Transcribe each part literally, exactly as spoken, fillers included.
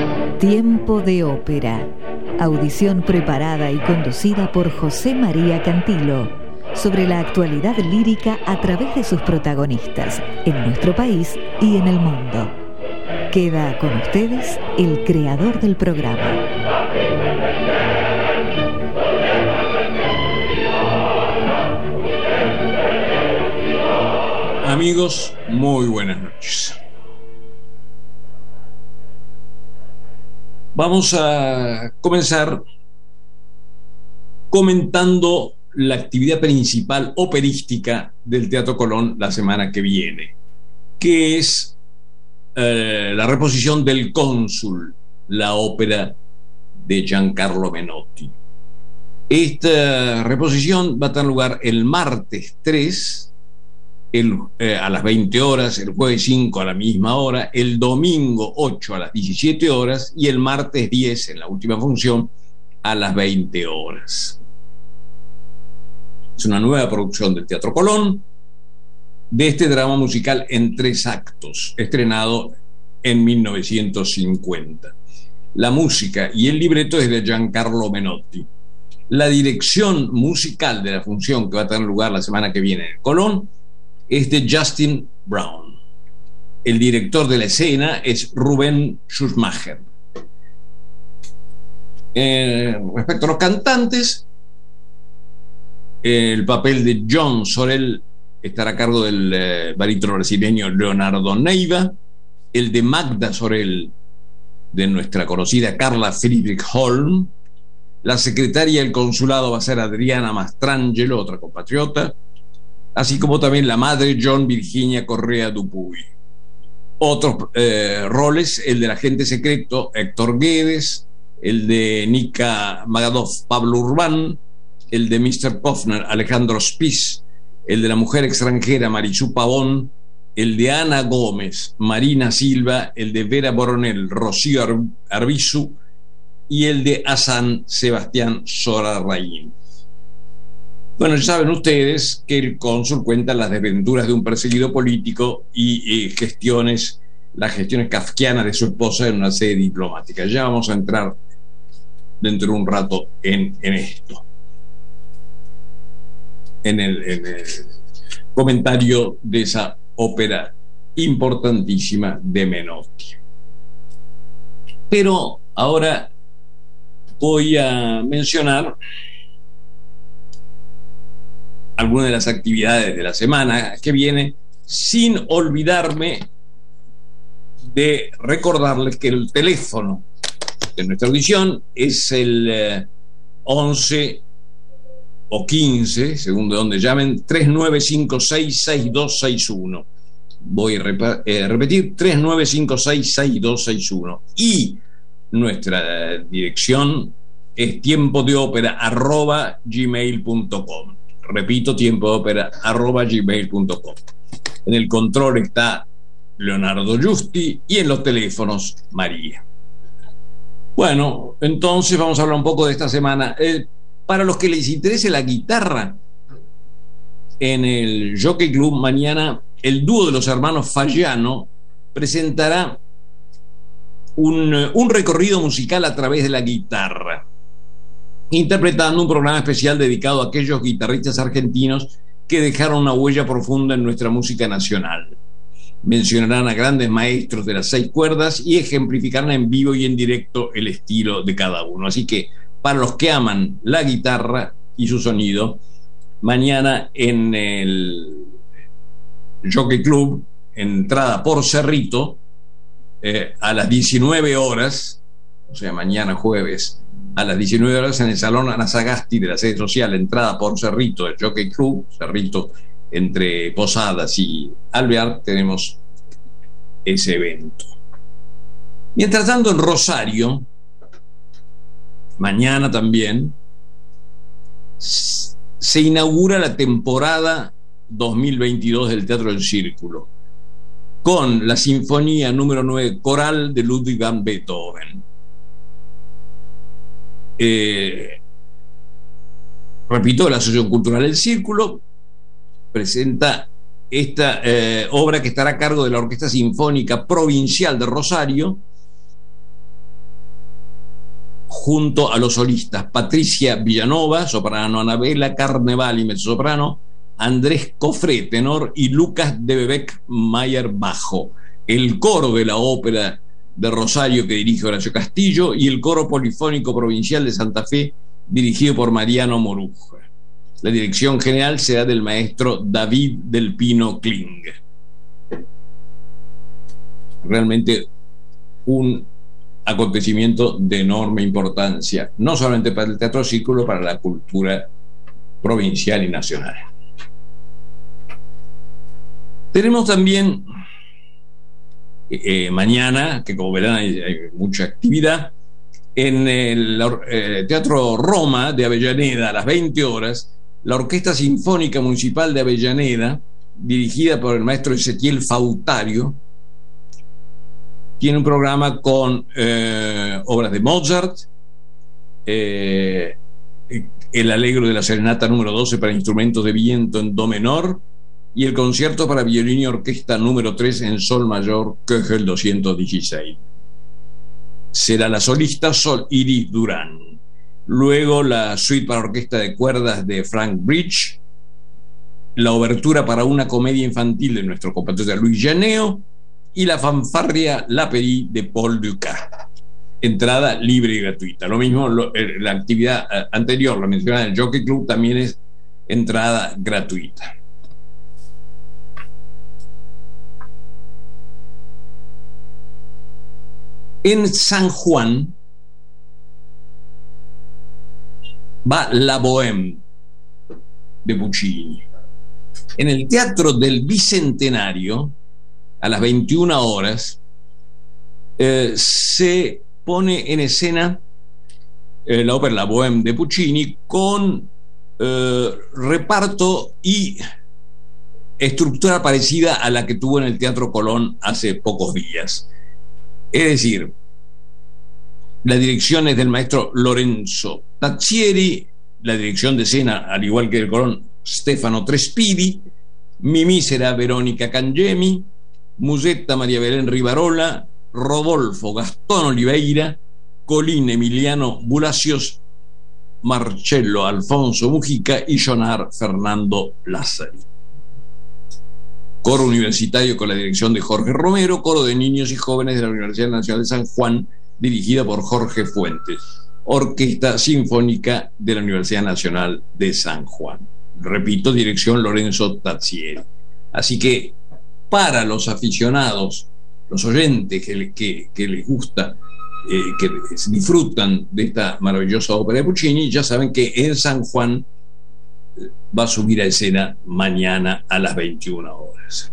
Tiempo de ópera. Audición preparada y conducida por José María Cantilo sobre la actualidad lírica a través de sus protagonistas en nuestro país y en el mundo. Queda con ustedes el creador del programa. Amigos, muy buenas noches. Vamos a comenzar comentando la actividad principal operística del Teatro Colón la semana que viene, que es eh, la reposición del Cónsul, la ópera de Giancarlo Menotti. Esta reposición va a tener lugar el martes tres El, eh, a las veinte horas, el jueves cinco a la misma hora, el domingo ocho a las diecisiete horas y el martes diez, en la última función, a las veinte horas. Es una nueva producción del Teatro Colón de este drama musical en tres actos, estrenado en mil novecientos cincuenta. La música y el libreto es de Giancarlo Menotti. La dirección musical de la función que va a tener lugar la semana que viene en el Colón es de Justin Brown. El director de la escena es Rubén Schumacher. Eh, respecto a los cantantes, el papel de John Sorel estará a cargo del eh, barítono brasileño Leonardo Neiva, el de Magda Sorel de nuestra conocida Carla Friedrich Holm, la secretaria del consulado va a ser Adriana Mastrangelo, otra compatriota, así como también la madre John Virginia Correa Dupuy. Otros eh, roles, el del agente secreto Héctor Guedes, el de Nika Magadov Pablo Urbán, el de mister Kofner Alejandro Spies, el de la mujer extranjera Marisú Pavón, el de Ana Gómez Marina Silva, el de Vera Boronel Rocío Ar- Arbizu y el de Hassan Sebastián Sorarraín. Bueno, ya saben ustedes que el cónsul cuenta las desventuras de un perseguido político y eh, gestiones, las gestiones kafkianas de su esposa en una sede diplomática. Ya vamos a entrar dentro de un rato en, en esto, en el, en el comentario de esa ópera importantísima de Menotti. Pero ahora voy a mencionar algunas de las actividades de la semana que viene, sin olvidarme de recordarles que el teléfono de nuestra audición es el eh, once o quince, según de donde llamen, tres nueve cinco seis seis dos seis uno. Voy a rep- eh, repetir, tres nueve cinco seis seis dos seis uno. Y nuestra eh, dirección es tiempo de ópera arroba gmail punto com. Repito, tiempo de ópera arroba gmail punto com. En el control está Leonardo Giusti y en los teléfonos María. Bueno, entonces vamos a hablar un poco de esta semana. Eh, para los que les interese la guitarra, en el Jockey Club mañana el dúo de los hermanos Fagiano presentará un, un recorrido musical a través de la guitarra, interpretando un programa especial dedicado a aquellos guitarristas argentinos que dejaron una huella profunda en nuestra música nacional. Mencionarán a grandes maestros de las seis cuerdas y ejemplificarán en vivo y en directo el estilo de cada uno. Así que, para los que aman la guitarra y su sonido, mañana en el Jockey Club, entrada por Cerrito, eh, a las diecinueve horas, o sea, mañana jueves, a las diecinueve horas en el Salón Ana Sagasti de la sede social, entrada por Cerrito del Jockey Club, Cerrito entre Posadas y Alvear, tenemos ese evento. Mientras tanto, en Rosario, mañana también, se inaugura la temporada dos mil veintidós del Teatro del Círculo, con la Sinfonía número nueve Coral de Ludwig van Beethoven. Eh, repito, la Asociación Cultural del Círculo presenta esta eh, obra que estará a cargo de la Orquesta Sinfónica Provincial de Rosario junto a los solistas Patricia Villanova, soprano, Anabela Carnevali, mezzosoprano, Andrés Cofré, tenor, y Lucas de Bebec Mayer, bajo. El coro de la ópera de Rosario, que dirige Horacio Castillo, y el coro polifónico provincial de Santa Fe, dirigido por Mariano Moruja. La dirección general será del maestro David del Pino Kling. Realmente un acontecimiento de enorme importancia, no solamente para el Teatro Círculo, para la cultura provincial y nacional. Tenemos también eh, mañana, que como verán hay, hay mucha actividad, en el eh, Teatro Roma de Avellaneda, a las veinte horas, la Orquesta Sinfónica Municipal de Avellaneda, dirigida por el maestro Ezequiel Fautario, tiene un programa con eh, obras de Mozart, eh, el Allegro de la Serenata número doce para instrumentos de viento en do menor, y el concierto para violín y orquesta número tres en sol mayor, Köchel doscientos dieciséis. Será la solista Sol Iris Durán. Luego la suite para orquesta de cuerdas de Frank Bridge, la obertura para una comedia infantil de nuestro compatriota Luis Llaneo, y la fanfarria La Péri de Paul Dukas. Entrada libre y gratuita. Lo mismo, lo, la actividad anterior, la mencionada del Jockey Club, también es entrada gratuita. En San Juan va La Bohème de Puccini. En el Teatro del Bicentenario, a las veintiuna horas, eh, se pone en escena eh, la ópera La Bohème de Puccini con eh, reparto y estructura parecida a la que tuvo en el Teatro Colón hace pocos días. Es decir, la dirección es del maestro Lorenzo Tazzieri, la dirección de escena, al igual que el Colón, Stefano Trespidi, Mimì será Verónica Cangemi, Musetta María Belén Rivarola, Rodolfo Gastón Oliveira, Colín Emiliano Bulacios, Marcello Alfonso Mujica y Jonar Fernando Lázari. Coro universitario con la dirección de Jorge Romero, coro de niños y jóvenes de la Universidad Nacional de San Juan, dirigida por Jorge Fuentes, Orquesta Sinfónica de la Universidad Nacional de San Juan. Repito, dirección Lorenzo Tazzieri. Así que para los aficionados, los oyentes que, que, que les gusta, eh, que disfrutan de esta maravillosa ópera de Puccini, ya saben que en San Juan va a subir a escena mañana a las veintiuna horas.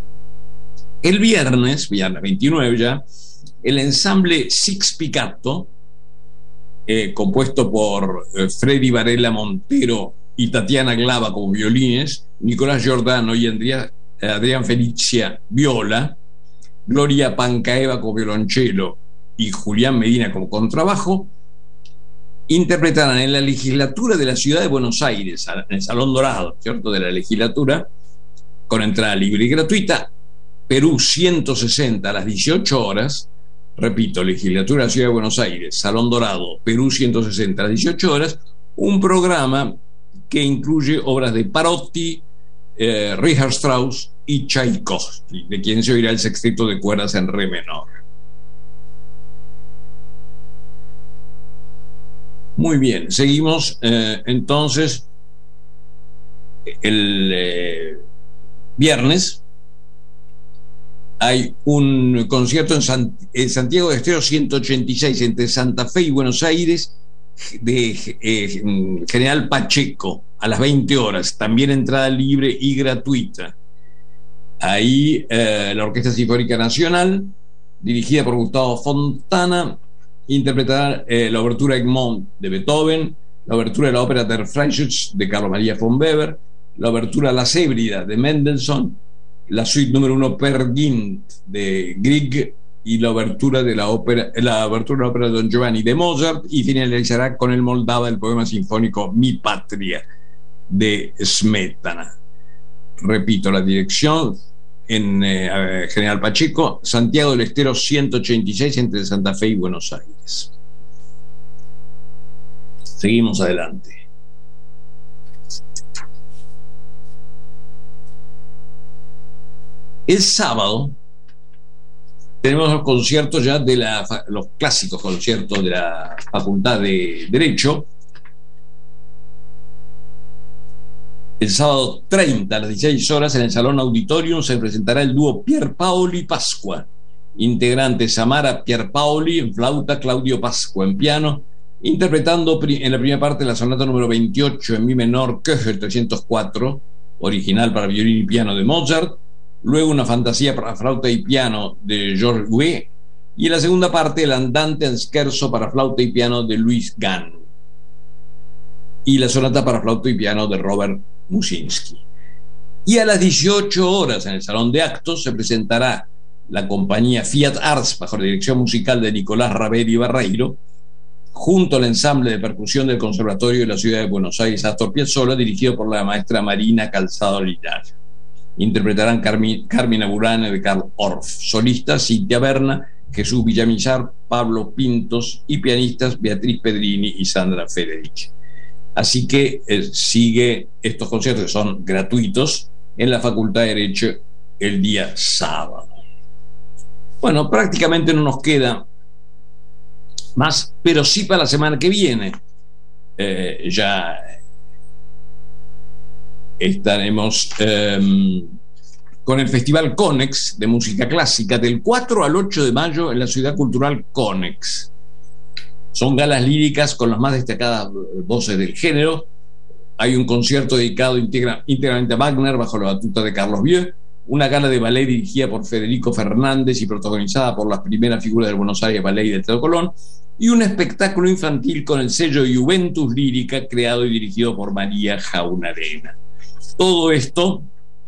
El viernes, viernes veintinueve ya, el ensamble Six Piccato, eh, compuesto por eh, Freddy Varela Montero y Tatiana Glava como violines, Nicolás Giordano y Andrea, eh, Adrián Felicia viola, Gloria Pancaeva como violonchelo y Julián Medina como contrabajo, interpretarán en la legislatura de la ciudad de Buenos Aires, en el Salón Dorado, ¿cierto?, de la legislatura, con entrada libre y gratuita, Perú ciento sesenta a las dieciocho horas, repito, legislatura de la ciudad de Buenos Aires, Salón Dorado, Perú ciento sesenta a las dieciocho horas, un programa que incluye obras de Parotti, eh, Richard Strauss y Tchaikovsky, de quien se oirá el sexteto de cuerdas en re menor. Muy bien, seguimos eh, entonces el eh, viernes. Hay un concierto en, San, en Santiago de Estero ciento ochenta y seis entre Santa Fe y Buenos Aires de eh, General Pacheco a las veinte horas, también entrada libre y gratuita. Ahí eh, la Orquesta Sinfónica Nacional, dirigida por Gustavo Fontana, interpretará eh, la obertura Egmont de Beethoven, la obertura de la ópera Der Freischütz de Carlos María von Weber, la obertura Las Hébridas de Mendelssohn, la suite número uno Per Gint de Grieg y la obertura de la ópera, la obertura de la ópera de Don Giovanni de Mozart, y finalizará con el Moldava del poema sinfónico Mi Patria de Smetana. Repito, la dirección en eh, General Pacheco, Santiago del Estero ciento ochenta y seis entre Santa Fe y Buenos Aires. Seguimos adelante. El sábado tenemos los conciertos ya de la, los clásicos conciertos de la Facultad de Derecho. El sábado treinta a las dieciséis horas en el Salón Auditorium se presentará el dúo Pierpaoli Pascua, integrantes Samara Pierpaoli en flauta, Claudio Pascua en piano, interpretando en la primera parte la sonata número veintiocho en mi menor Köchel trescientos cuatro, original para violín y piano de Mozart, luego una fantasía para flauta y piano de Georges Gouet, y en la segunda parte el andante en scherzo para flauta y piano de Louis Gann, y la sonata para flauta y piano de Robert Musinski. Y a las dieciocho horas en el Salón de Actos se presentará la compañía Fiat Arts bajo la dirección musical de Nicolás Raveri Barreiro, junto al ensamble de percusión del Conservatorio de la Ciudad de Buenos Aires Astor Piazzolla, dirigido por la maestra Marina Calzado Linares. Interpretarán Carmina Burana de Karl Orff, solistas Cintia Berna, Jesús Villamizar, Pablo Pintos y pianistas Beatriz Pedrini y Sandra Federici. Así que eh, sigue estos conciertos que son gratuitos en la Facultad de Derecho el día sábado. Bueno, prácticamente no nos queda más, pero sí para la semana que viene. Eh, ya estaremos eh, con el Festival Conex de Música Clásica del cuatro al ocho de mayo en la Ciudad Cultural Conex. Son galas líricas con las más destacadas voces del género. Hay un concierto dedicado íntegra, íntegramente a Wagner bajo la batuta de Carlos Vieux, una gala de ballet dirigida por Federico Fernández y protagonizada por las primeras figuras del Buenos Aires Ballet y del Teatro Colón, y un espectáculo infantil con el sello Juventus Lírica, creado y dirigido por María Jaunarena. Todo esto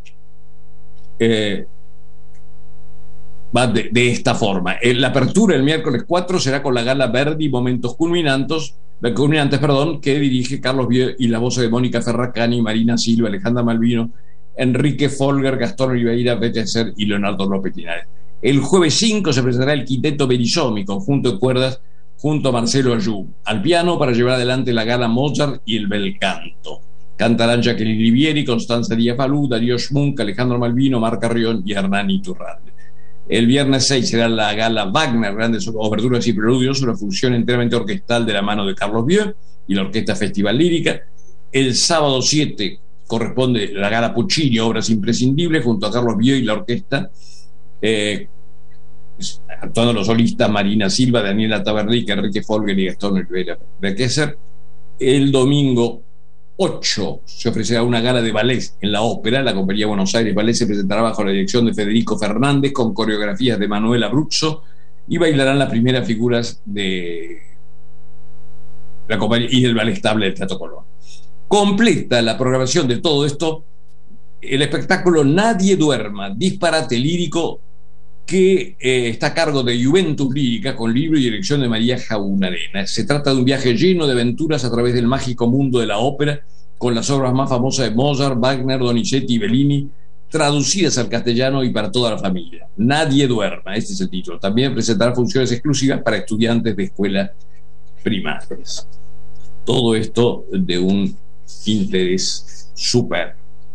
eh, va de, de esta forma. La apertura el miércoles cuatro será con la gala Verdi Momentos Culminantes, culminantes perdón, que dirige Carlos Vieux, y la voz de Mónica Ferracani, Marina Silva, Alejandra Malvino, Enrique Folger, Gastón Oliveira, Betteser y Leonardo López Linares. El jueves cinco se presentará el Quinteto Berisomi, conjunto de cuerdas, junto a Marcelo Ayub, al piano para llevar adelante la gala Mozart y el bel canto. Cantarán Jacqueline Rivieri, Constanza Díaz Falú, Darío Schmunk, Alejandro Malvino, Marc Carrión y Hernán Iturralde. El viernes seis será la gala Wagner, grandes oberturas y preludios, una función enteramente orquestal de la mano de Carlos Vieux y la Orquesta Festival Lírica. El sábado siete corresponde la gala Puccini, obras imprescindibles, junto a Carlos Vieux y la orquesta, eh, actuando los solistas Marina Silva, Daniela Tabernic, Enrique Folger y Gastón Oliveira Bequeser. El domingo ocho se ofrecerá una gala de ballet en la ópera. La compañía Buenos Aires Ballet se presentará bajo la dirección de Federico Fernández, con coreografías de Manuel Abruzzo, y bailarán las primeras figuras de la compañía y del ballet estable del Teatro Colón. Completa la programación de todo esto el espectáculo Nadie Duerma, disparate lírico, que eh, está a cargo de Juventus Lírica, con libro y dirección de María Jaunarena. Se trata de un viaje lleno de aventuras a través del mágico mundo de la ópera, con las obras más famosas de Mozart, Wagner, Donizetti y Bellini, traducidas al castellano y para toda la familia. Nadie Duerma, este es el título. También presentará funciones exclusivas para estudiantes de escuelas primarias. Todo esto de un interés súper.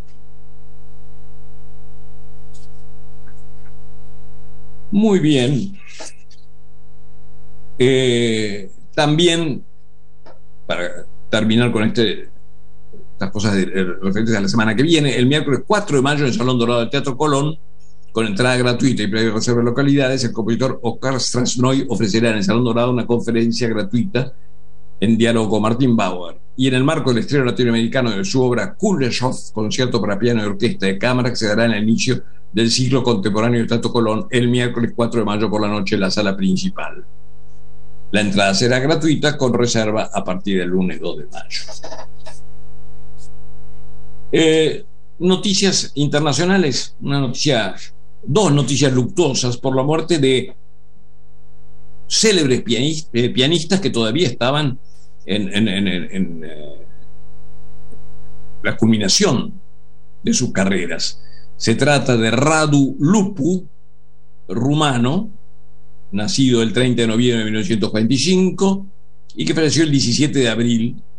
Muy bien. Eh, también, para terminar con este, estas cosas de, de, referentes a la semana que viene, el miércoles cuatro de mayo en el Salón Dorado del Teatro Colón, con entrada gratuita y previa reserva de localidades, el compositor Oscar Strasnoy ofrecerá en el Salón Dorado una conferencia gratuita en diálogo con Martin Bauer. Y en el marco del estreno latinoamericano de su obra Kuleshov, concierto para piano y orquesta de cámara, que se dará en el inicio del ciclo contemporáneo del Teatro Colón el miércoles cuatro de mayo por la noche en la sala principal. La entrada será gratuita con reserva a partir del lunes dos de mayo. Eh, noticias internacionales, una noticia, dos noticias luctuosas por la muerte de célebres pianistas, eh, pianistas que todavía estaban en, en, en, en, en eh, la culminación de sus carreras. Se trata de Radu Lupu, rumano, nacido el treinta de noviembre de mil novecientos cuarenta y cinco y que falleció el diecisiete de abril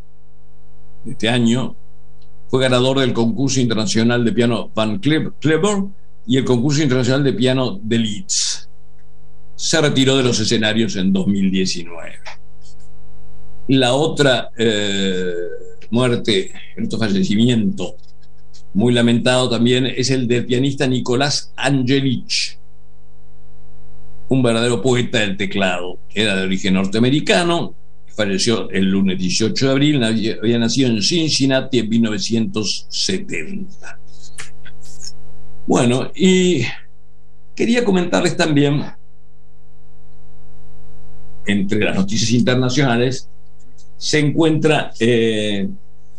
de este año. Fue ganador del concurso internacional de piano Van Cliburn y el concurso internacional de piano de Leeds. Se retiró de los escenarios en dos mil diecinueve. La otra eh, muerte, el otro fallecimiento muy lamentado también es el del pianista Nicolás Angelich, un verdadero poeta del teclado. Era de origen norteamericano, falleció el lunes dieciocho de abril, había nacido en Cincinnati en mil novecientos setenta. Bueno, y quería comentarles también, entre las noticias internacionales, se encuentra eh,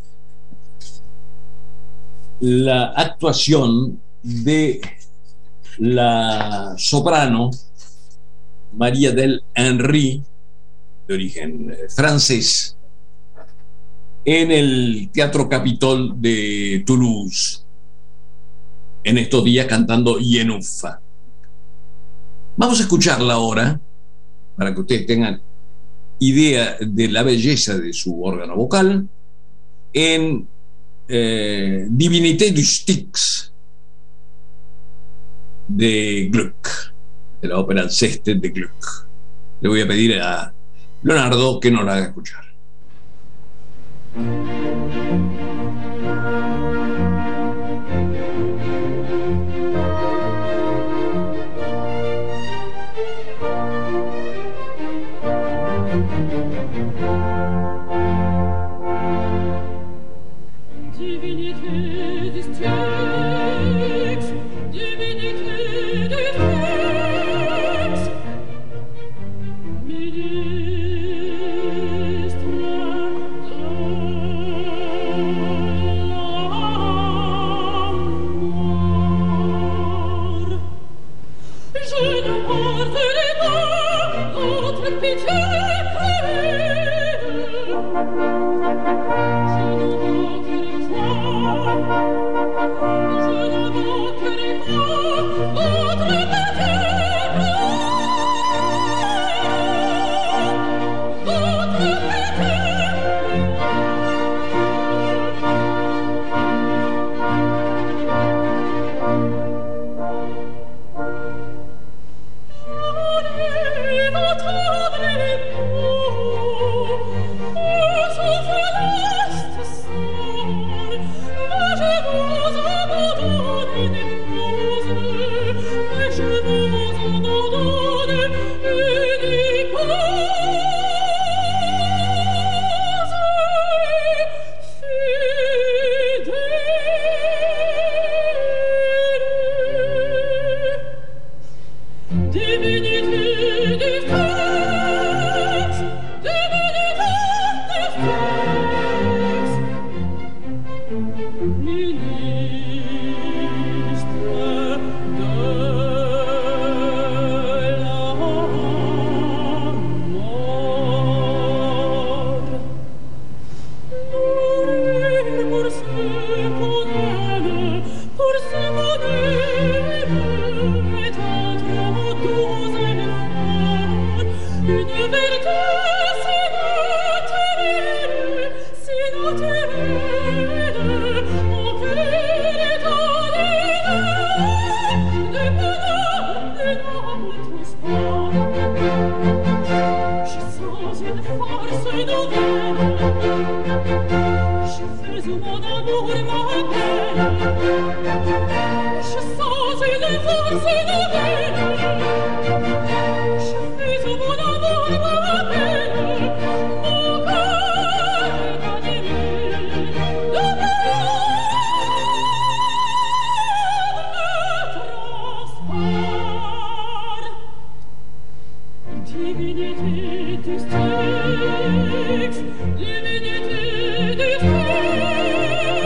la actuación de la soprano María del Henry, de origen francés, en el Teatro Capitol de Toulouse, en estos días cantando Yenuffa. Vamos a escucharla ahora, para que ustedes tengan idea de la belleza de su órgano vocal, en eh, Divinité du Styx de Gluck, de la ópera Sextet de Gluck. Le voy a pedir a Leonardo que nos la haga escuchar.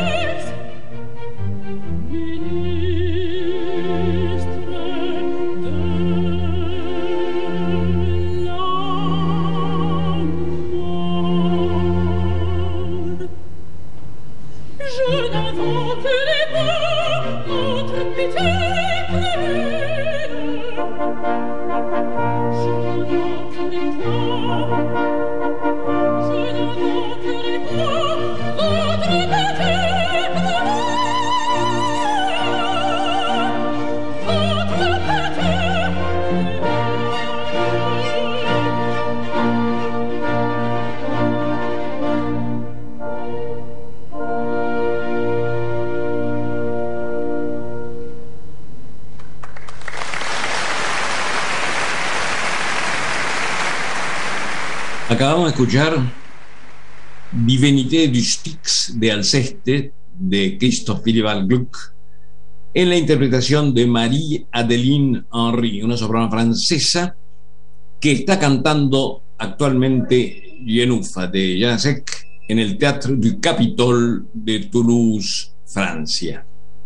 Ministre Acabamos de escuchar Divinité du Styx de Alceste, de Christophe Willibald Gluck, en la interpretación de Marie-Adeline Henry, una soprano francesa que está cantando actualmente Yenoufa de Janacek en el Théâtre du Capitole de Toulouse, Francia.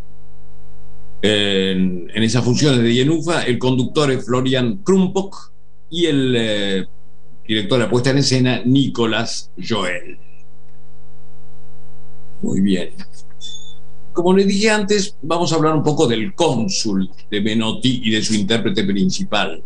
En, en esas funciones de Yenoufa, el conductor es Florian Krumpock y el eh, director de la puesta en escena, Nicolas Joel. Muy bien. Como les dije antes, vamos a hablar un poco del cónsul de Menotti y de su intérprete principal.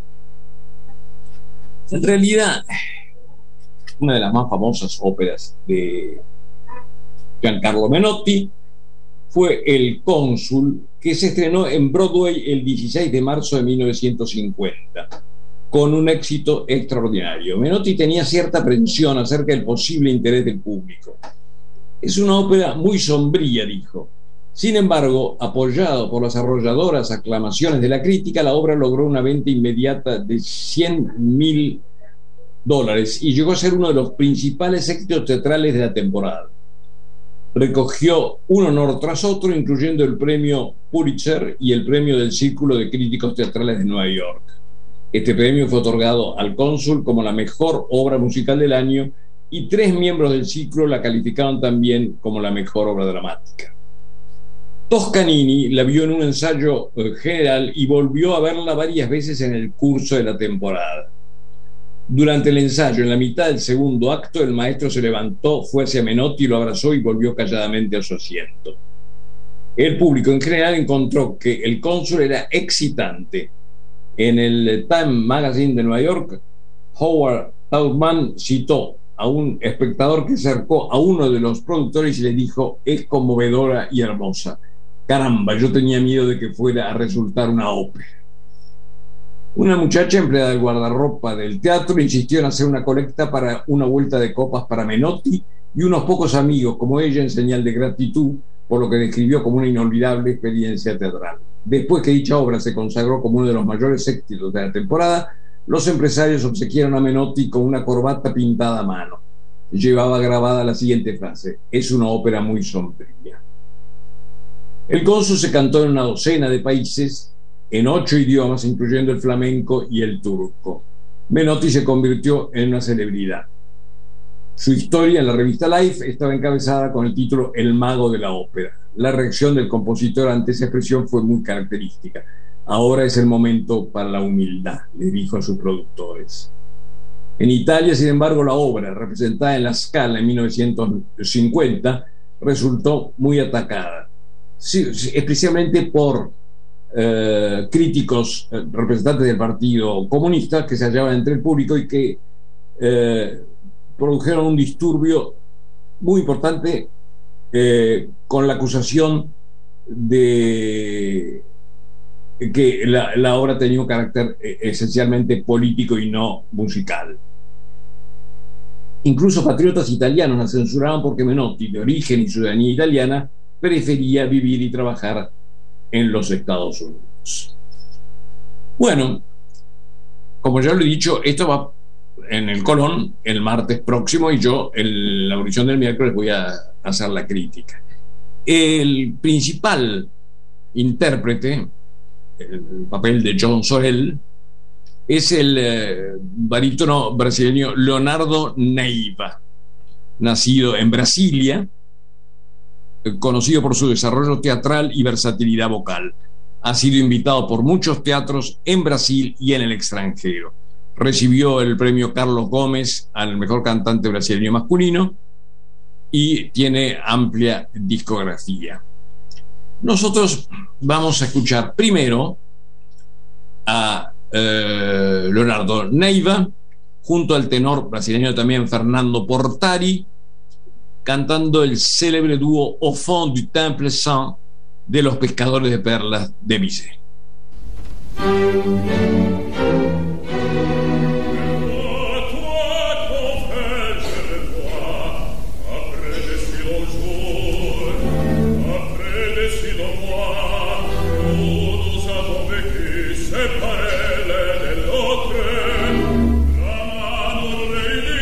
En realidad, una de las más famosas óperas de Giancarlo Menotti fue El Cónsul, que se estrenó en Broadway el dieciséis de marzo de mil novecientos cincuenta, con un éxito extraordinario. Menotti tenía cierta aprensión acerca del posible interés del público. Es una ópera muy sombría, dijo. Sin embargo, apoyado por las arrolladoras aclamaciones de la crítica, la obra logró una venta inmediata de cien mil dólares y llegó a ser uno de los principales éxitos teatrales de la temporada. Recogió un honor tras otro, incluyendo el premio Pulitzer y el premio del Círculo de Críticos Teatrales de Nueva York. Este premio fue otorgado al Cónsul como la mejor obra musical del año y tres miembros del ciclo la calificaron también como la mejor obra dramática. Toscanini la vio en un ensayo general y volvió a verla varias veces en el curso de la temporada. Durante el ensayo, en la mitad del segundo acto, el maestro se levantó, fue hacia Menotti, lo abrazó y volvió calladamente a su asiento. El público en general encontró que El Cónsul era excitante. En el Time Magazine de Nueva York, Howard Taubman citó a un espectador que se acercó a uno de los productores y le dijo: es conmovedora y hermosa. Caramba, yo tenía miedo de que fuera a resultar una ópera. Una muchacha empleada del guardarropa del teatro insistió en hacer una colecta para una vuelta de copas para Menotti y unos pocos amigos como ella en señal de gratitud por lo que describió como una inolvidable experiencia teatral. Después que dicha obra se consagró como uno de los mayores éxitos de la temporada, los empresarios obsequiaron a Menotti con una corbata pintada a mano. Llevaba grabada la siguiente frase: es una ópera muy sombría. El Cónsul se cantó en una docena de países, en ocho idiomas, incluyendo el flamenco y el turco. Menotti se convirtió en una celebridad. Su historia en la revista Life estaba encabezada con el título El mago de la ópera. La reacción del compositor ante esa expresión fue muy característica. Ahora es el momento para la humildad, le dijo a sus productores. En Italia, sin embargo, la obra, representada en La Scala en mil novecientos cincuenta, resultó muy atacada, sí, especialmente por eh, críticos, eh, representantes del Partido Comunista, que se hallaban entre el público y que eh, produjeron un disturbio muy importante eh, con la acusación de que la, la obra tenía un carácter eh, esencialmente político y no musical. Incluso patriotas italianos la censuraban porque Menotti, de origen y ciudadanía italiana, prefería vivir y trabajar en los Estados Unidos. Bueno, como ya lo he dicho, esto va en el Colón el martes próximo y yo en la audición del miércoles voy a hacer la crítica. El principal intérprete, el papel de John Sorel, es el eh, barítono brasileño Leonardo Neiva, nacido en Brasilia, conocido por su desarrollo teatral y versatilidad vocal. Ha sido invitado por muchos teatros en Brasil y en el extranjero. Recibió el premio Carlos Gómez al mejor cantante brasileño masculino y tiene amplia discografía. Nosotros vamos a escuchar primero a eh, Leonardo Neiva junto al tenor brasileño también Fernando Portari, cantando el célebre dúo Au fond du Temple Saint de los pescadores de perlas de Bizet. La mano rey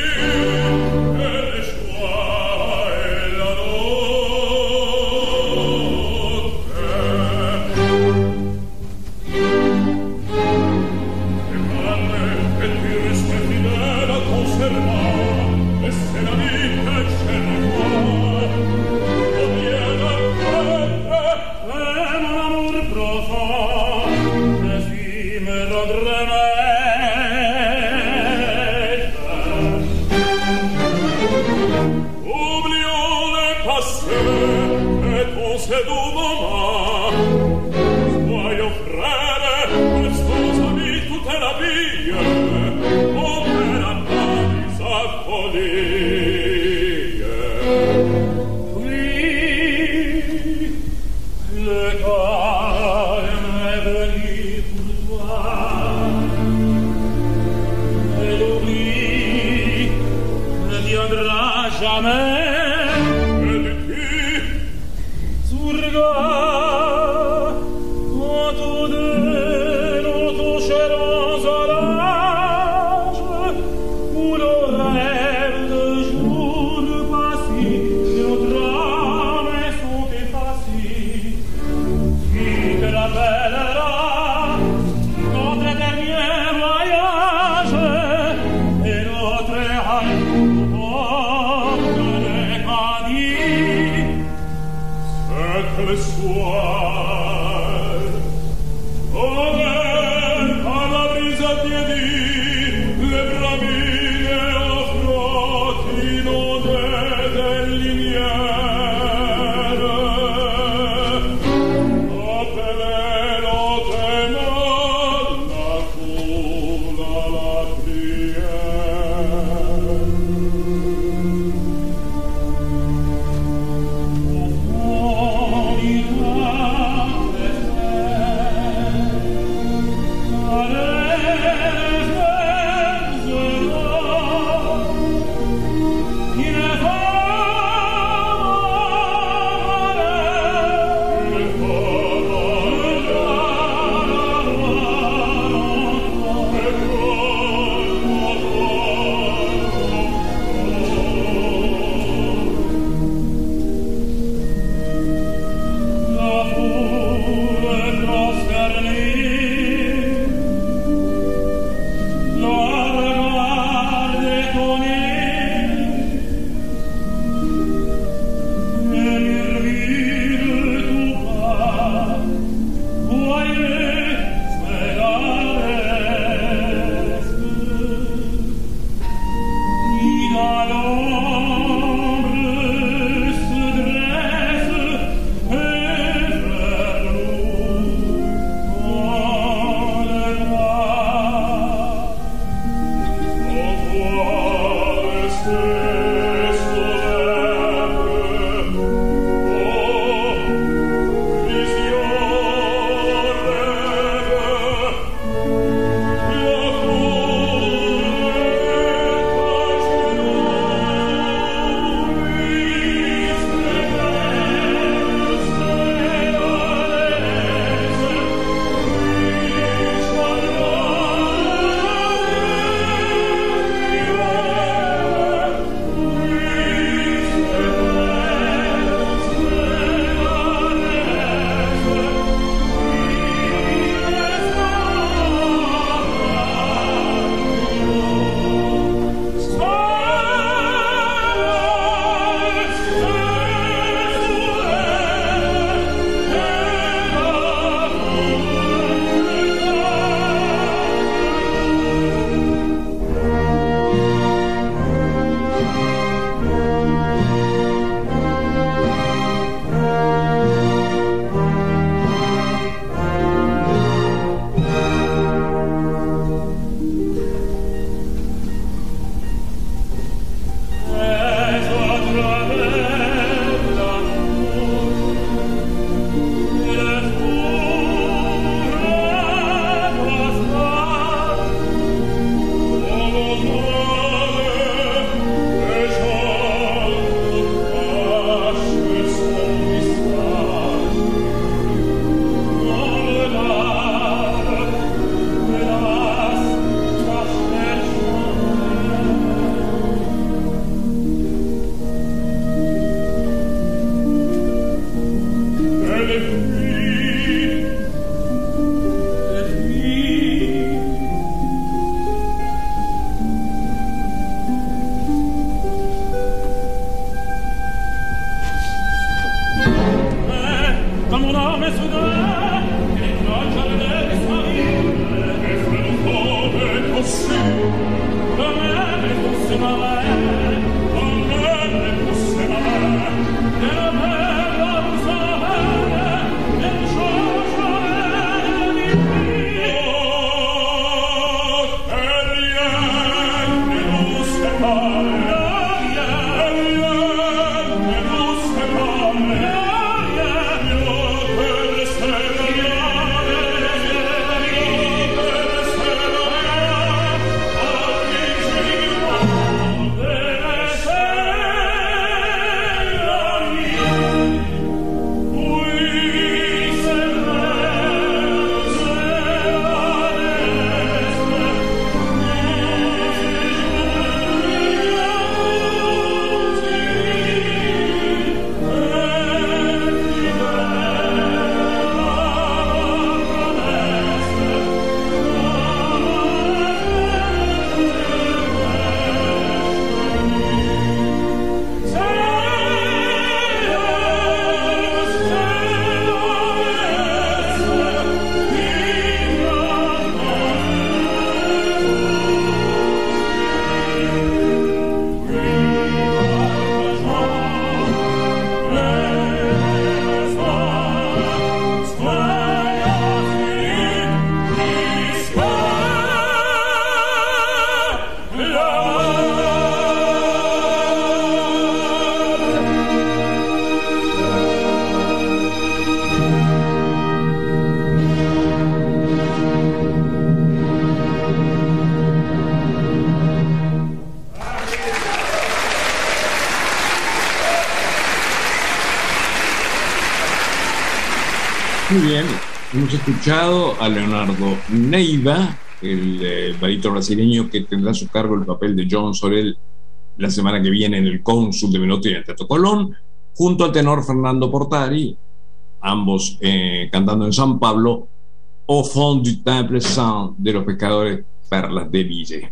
Oh, Muy bien, hemos escuchado a Leonardo Neiva, el eh, barítono brasileño que tendrá a su cargo el papel de John Sorel la semana que viene en El Cónsul de Menotti en el Teatro Colón, junto al tenor Fernando Portari, ambos eh, cantando en San Pablo, Au fond du temple saint de los pescadores Perlas de Ville.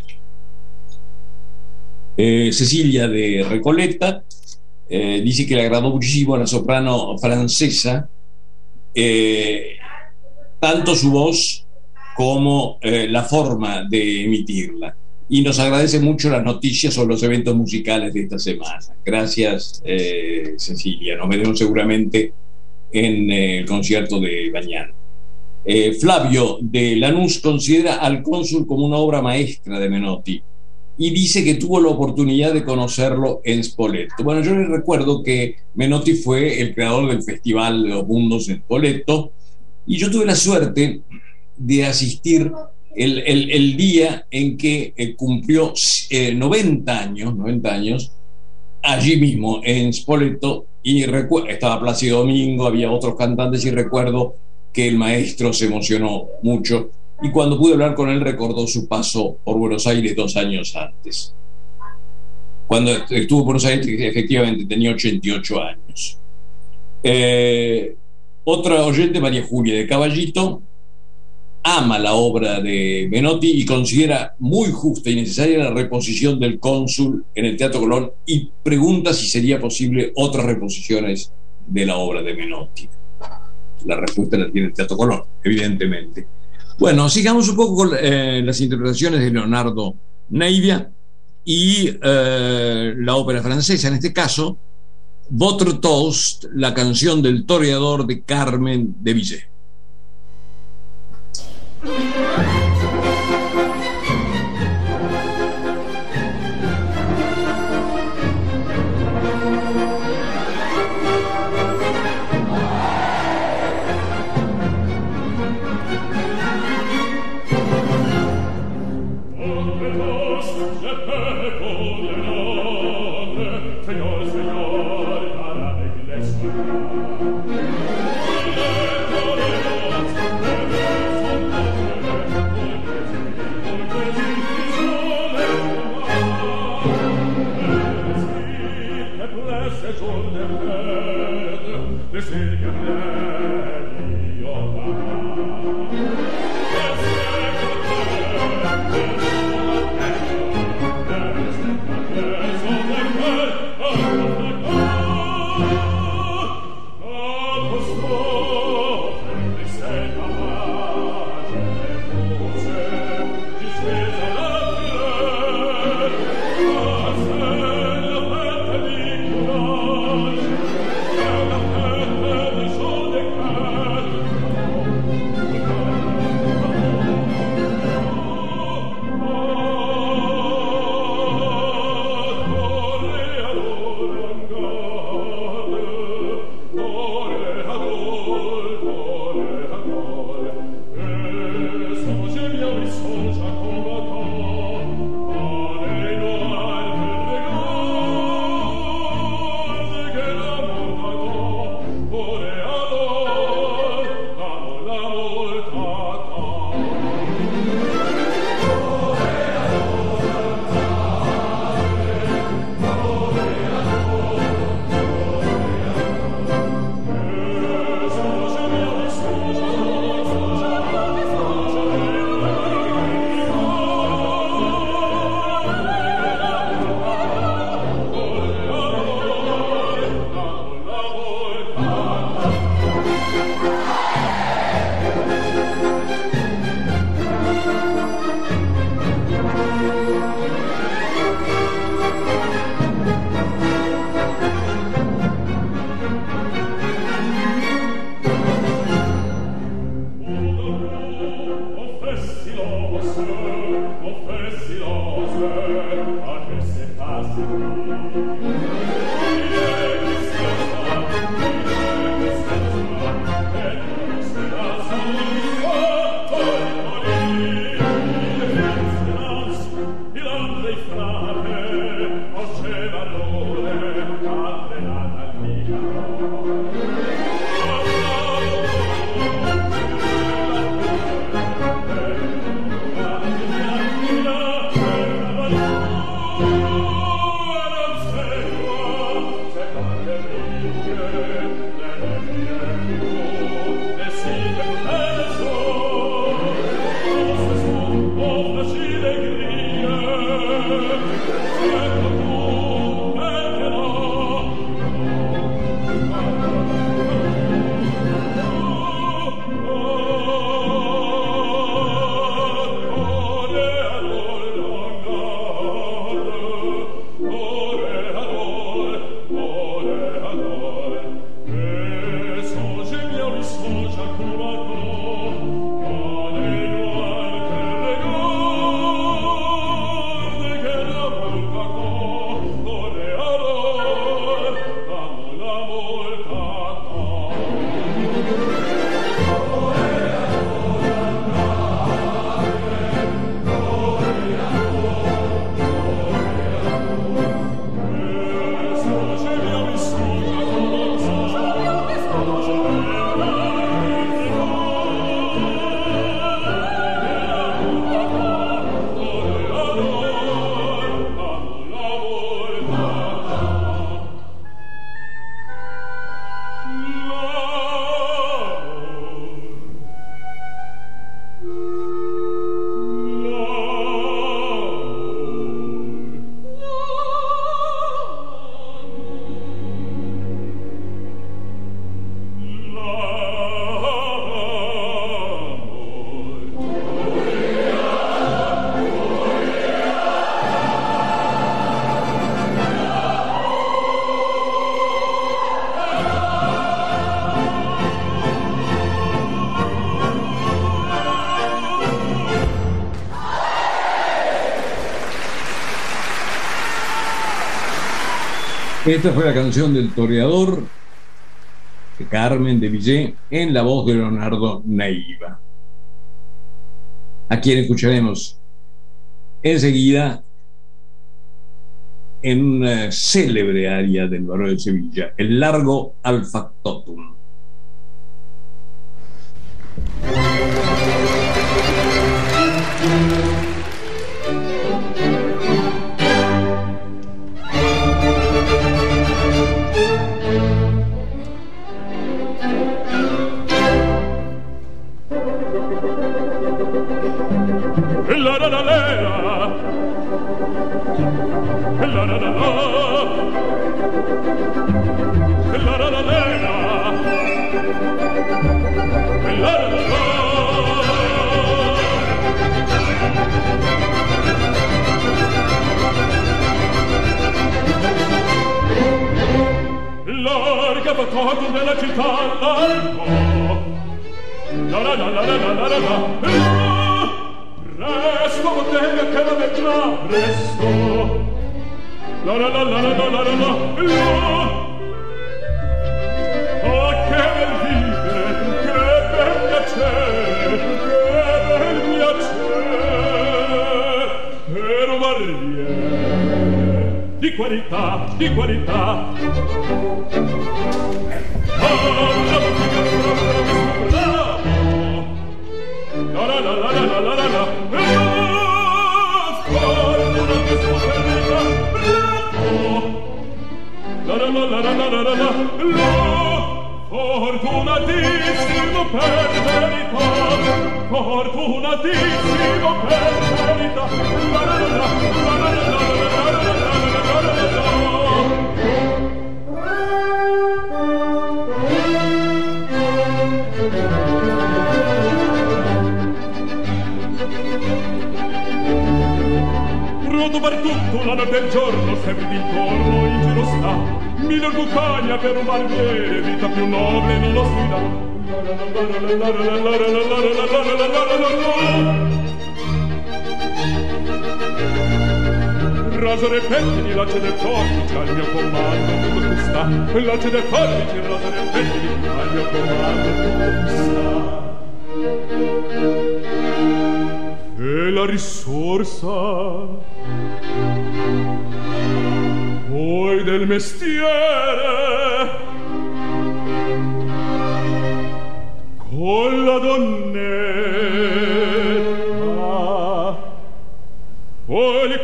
Eh, Cecilia de Recoleta eh, dice que le agradó muchísimo a la soprano francesa, eh, tanto su voz como eh, la forma de emitirla, y nos agradece mucho las noticias sobre los eventos musicales de esta semana. Gracias, eh, Cecilia, nos veremos seguramente en eh, el concierto de mañana. eh, Flavio de Lanús considera al Cónsul como una obra maestra de Menotti y dice que tuvo la oportunidad de conocerlo en Spoleto. Bueno, yo les recuerdo que Menotti fue el creador del Festival de los Mundos en Spoleto, y yo tuve la suerte de asistir el, el, el día en que eh, cumplió eh, noventa años, noventa años, allí mismo en Spoleto, y recu- estaba Plácido Domingo, había otros cantantes, y recuerdo que el maestro se emocionó mucho, y cuando pude hablar con él recordó su paso por Buenos Aires dos años antes. Cuando estuvo en Buenos Aires, efectivamente tenía ochenta y ocho años. Eh, otra oyente, María Julia de Caballito, ama la obra de Menotti y considera muy justa y necesaria la reposición del Cónsul en el Teatro Colón, y pregunta si sería posible otras reposiciones de la obra de Menotti. La respuesta la tiene el Teatro Colón, evidentemente. Bueno, sigamos un poco con eh, las interpretaciones de Leonardo Neiva y eh, la ópera francesa, en este caso Votre Toast, la canción del toreador de Carmen de Bizet. Esta fue la canción del Toreador de Carmen de Bizet en la voz de Leonardo Neiva, a quien escucharemos enseguida en una célebre aria del Barón de Sevilla, el Largo al Factotum. La la la la la la la la la la la larga batoto della città largo la la la la la la la la presto bottega che la vecchia presto la la la la la la la la oh che bel vivere che bel piacere che bel piacere per un barriere di qualità di qualità oh la bottega la la la la la la la la la fortunatissimo per verità fortunatissimo per verità la la la la la la la rodo per tutto la notte e il giorno sempre d'intorno in giro sta miglior bucagna per un barbiere vita più nobile non lo si dà rasore e pettini lacce del forbice al mio comando come tu sta lacce del forbice rasore e pettini al mio comando come tu sta e la risorsa poi del mestiere con la donnetta poi il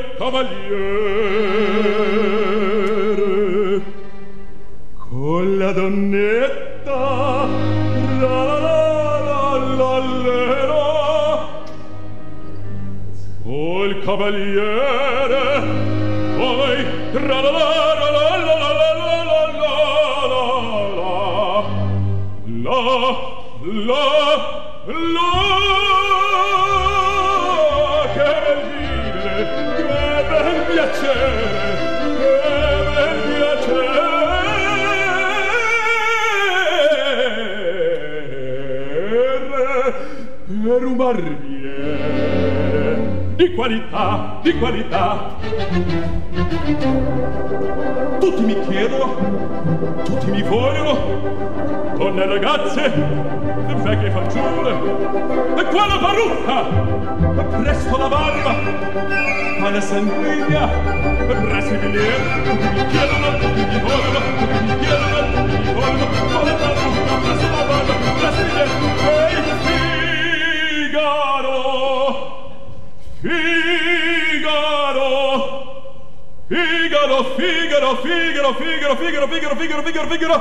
cavaliere con la donnetta la la la la la poi il cavaliere poi tra la la la la la la la la la la la che bel vivere, che bel piacere, che bel piacere per un barbiere di qualità, di qualità. Tutti mi chiedono, tutti mi vogliono, donne e ragazze, e vecchie fanciulle, e qua la parrucca, e presto la barba, ma la sanguigna, e presto il biglietto, tutti mi chiedono, tutti mi vogliono, tutti mi chiedono, tutti mi vogliono, con la parrucca, presto la barba, presto il biglietto, e il Figaro, Figaro, Figaro, Figaro, Figaro, Figaro, Figaro, Figaro, Figaro, Figaro, Figaro,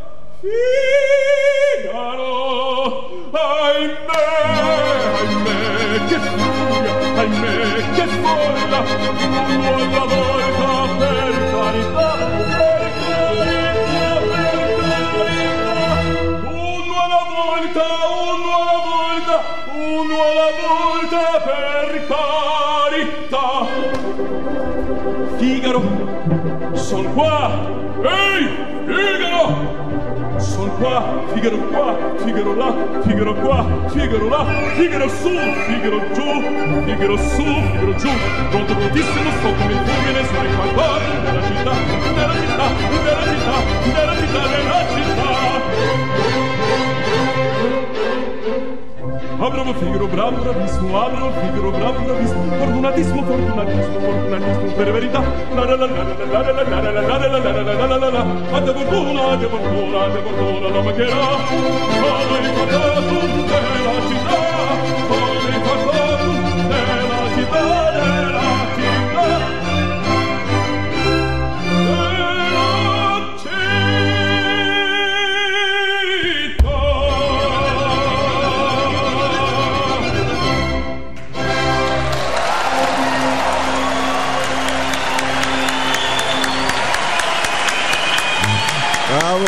Figaro, ahimè, ahimè, che furia, ahimè, che folla, una volta per carità, per carità, per carità, una volta, una volta, una volta per carità. Figaro, son qua, ehi, Figaro! Son qua, Figaro qua, Figaro là, Figaro qua, Figaro là, Figaro su, Figaro giù, Figaro su, Figaro giù. Pronto, prontissimo, sto come il fulmine sui quartieri della città, della città, della città, della città, della città. Ah, bravo Figaro, bravo, bravissimo, ah, bravo Figaro, bravo, bravissimo, fortunatissimo, fortunatissimo, fortunatissimo, per verità. La la la la la la la la la la la la la la la la. A te fortuna, a te fortuna, a te fortuna, non mancherà. Come il fatto della città, come il fatto della città, della città. Bravo.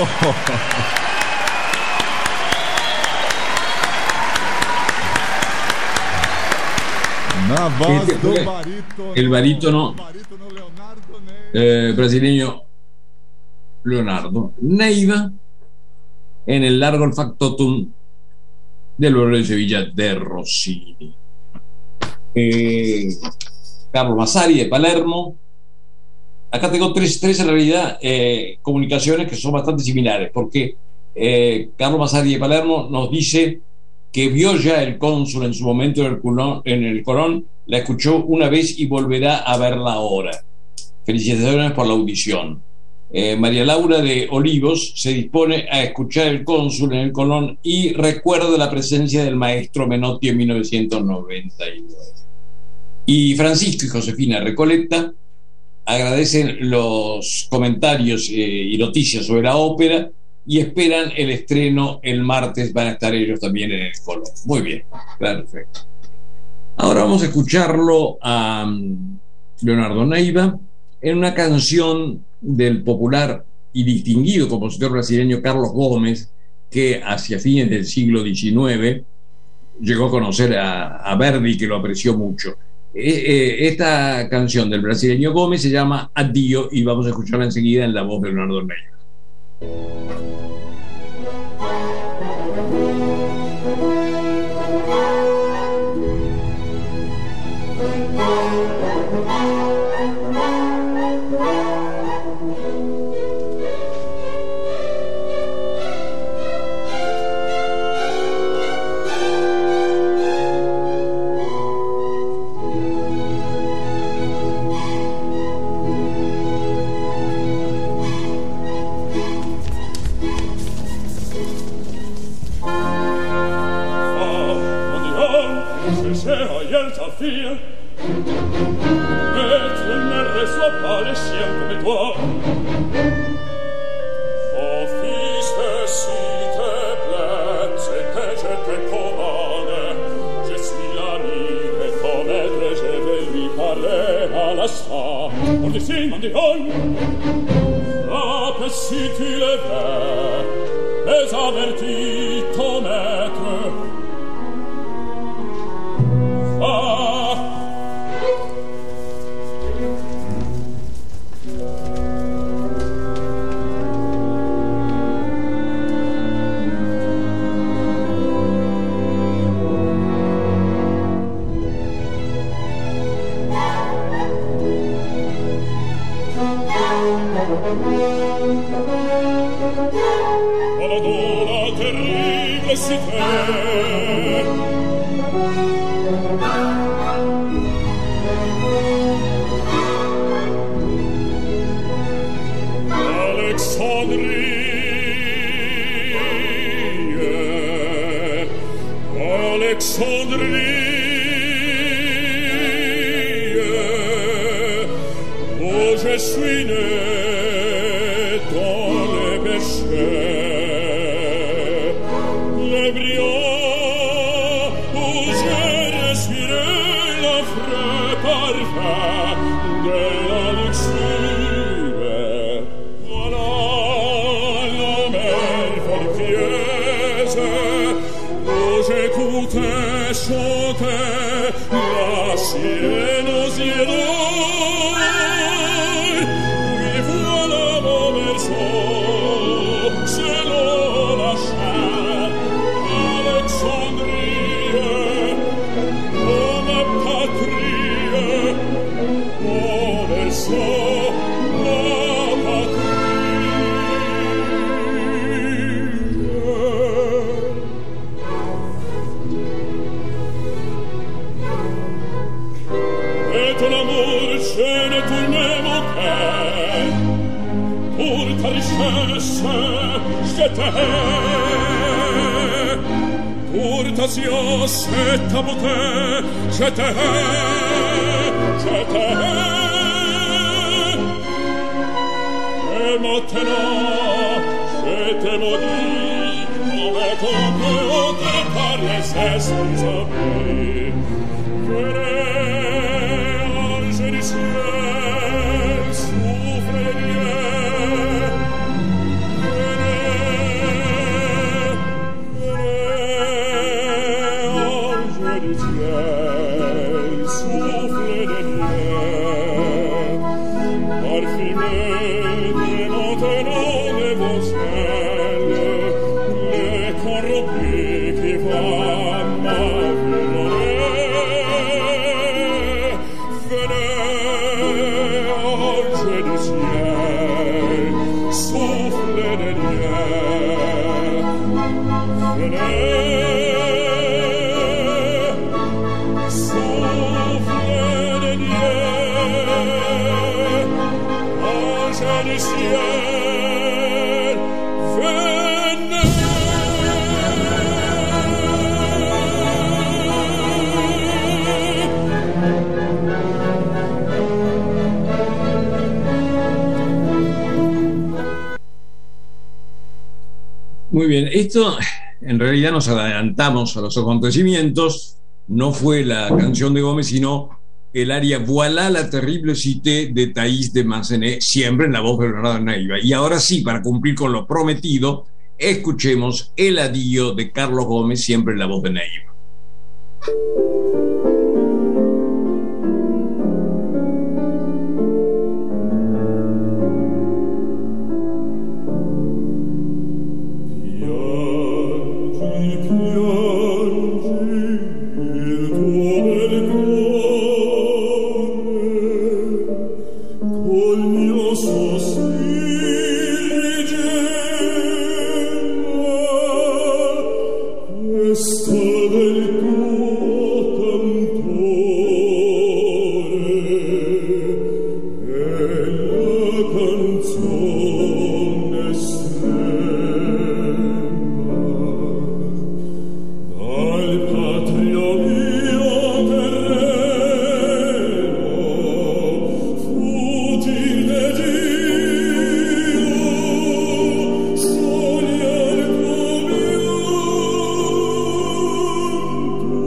Na voz Este do fue barítono, el barítono barítono Leonardo Ney. eh, brasileño Leonardo Neiva en el largo el factotum del Bolero de Sevilla de Rossini. Eh, Carlos Massari de Palermo. Acá tengo tres, tres en realidad eh, comunicaciones que son bastante similares, porque eh, Carlos Massari de Palermo nos dice que vio ya el cónsul en su momento en el, Colón, en el Colón, la escuchó una vez y volverá a verla ahora. Felicitaciones por la audición. Eh, María Laura de Olivos se dispone a escuchar el cónsul en el Colón y recuerda la presencia del maestro Menotti en mil novecientos noventa y nueve. Y Francisco y Josefina Recoleta agradecen los comentarios eh, y noticias sobre la ópera y esperan el estreno el martes. Van a estar ellos también en el Colón. Muy bien, perfecto. Ahora vamos a escucharlo a um, Leonardo Neiva en una canción del popular y distinguido compositor brasileño Carlos Gómez, que hacia fines del siglo diecinueve llegó a conocer a, a Verdi, que lo apreció mucho. Esta canción del brasileño Gómez se llama Addio y vamos a escucharla enseguida en la voz de Leonardo Neiva. Fille, et je ne reçois pas les chiens comme toi. Oh fils, s'il te plaît, c'est que je te commande. Je suis l'ami de ton maître, je vais lui parler à l'instant. pour des signes en déhonne. Frappe si tu le veux, mais avertis ton maître. Ah! Paladona terrible si te Alexandrie Alexandrie où je suis né dans les péchés les brillants où j'ai respiré le frais parfum de la luxure. Voilà la mer voluptueuse où j'écoutais chanter la sirène aux yeux d'or. Oui, voilà mon berceau, selon la chair, Alexandrie, oh ma patrie, mon berceau, ma patrie. Et ton amour, je ne tournais mon cœur. Pour ta richesse, je t'hais. Pour ta science et ta beauté, je t'hais, je t'hais. Et maintenant, je te maudis, avec un peu honte par les esprits amis. Venez, ange du ciel, souffle de Dieu. Venez, venez, ange du ciel, souffle de Dieu. Parfumez dès maintenant de vos ailes les corrompus qui voient ma vie donner. Venez, ange du ciel, souffle de Dieu. Venez, souffle de Dieu, ange du ciel, venez. Muy bien, esto en realidad nos adelantamos a los acontecimientos. No fue la canción de Gómez, sino el aria Voilà la terrible cité de Thaís de Massenet, siempre en la voz de Bernardo Neiva. Y ahora sí, para cumplir con lo prometido, escuchemos El Adío de Carlos Gómez, siempre en la voz de Neiva.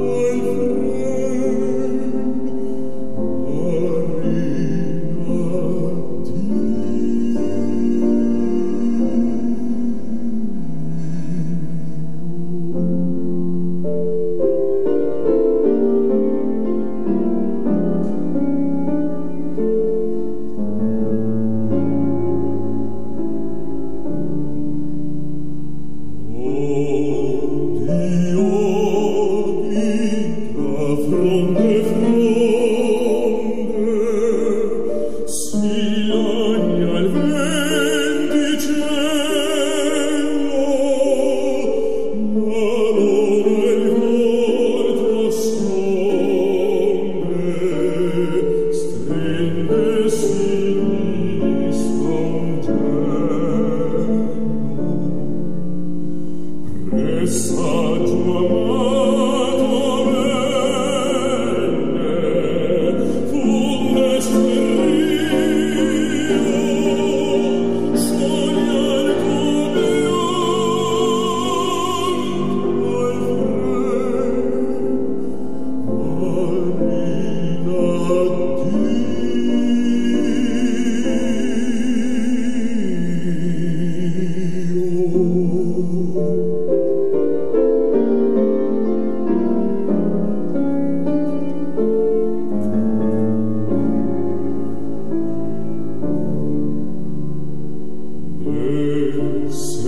Oh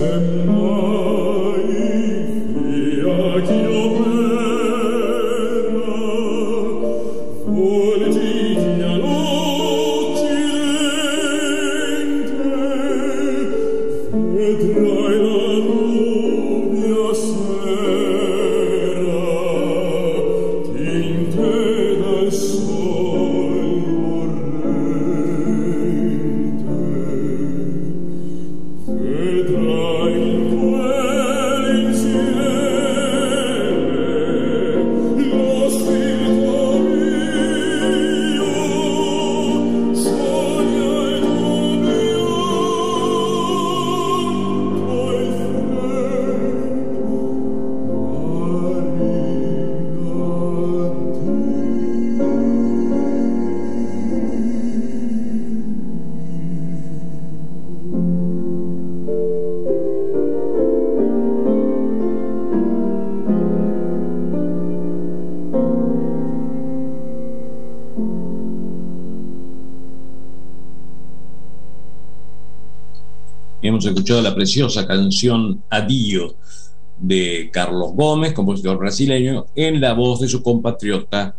Hemos escuchado la preciosa canción Addio de Carlos Gómez, compositor brasileño, en la voz de su compatriota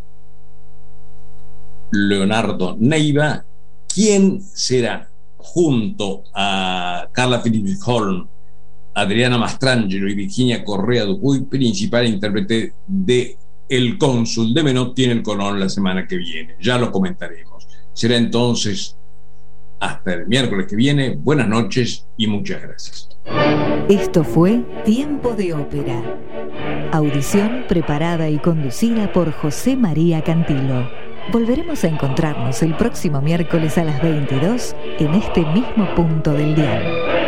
Leonardo Neiva, quien será, junto a Carla Phillips Holm, Adriana Mastrangelo y Virginia Correa Dupuy, principal intérprete de El Cónsul de Menotti en el Colón la semana que viene. Ya lo comentaremos. Será entonces hasta el miércoles que viene. Buenas noches y muchas gracias. Esto fue Tiempo de Ópera. Audición preparada y conducida por José María Cantilo. Volveremos a encontrarnos el próximo miércoles a las veintidós en este mismo punto del dial.